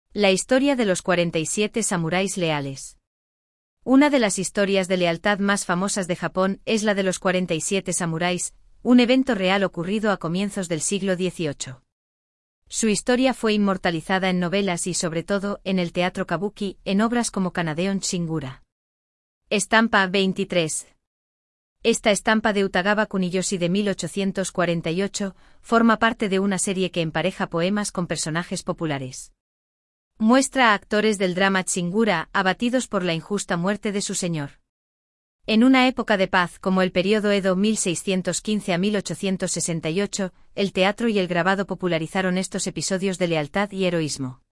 La historia de los 47 samuráis leales. Una de las historias de lealtad más famosas de Japón es la de los 47 samuráis, un evento real ocurrido a comienzos del siglo XVIII. Su historia fue inmortalizada en novelas y sobre todo en el teatro kabuki, en obras como Kanadeon Shingura. Estampa 23. Esta estampa de Utagawa Kuniyoshi de 1848 forma parte de una serie que empareja poemas con personajes populares. Muestra a actores del drama Shingura abatidos por la injusta muerte de su señor. En una época de paz como el período Edo 1615 a 1868, el teatro y el grabado popularizaron estos episodios de lealtad y heroísmo.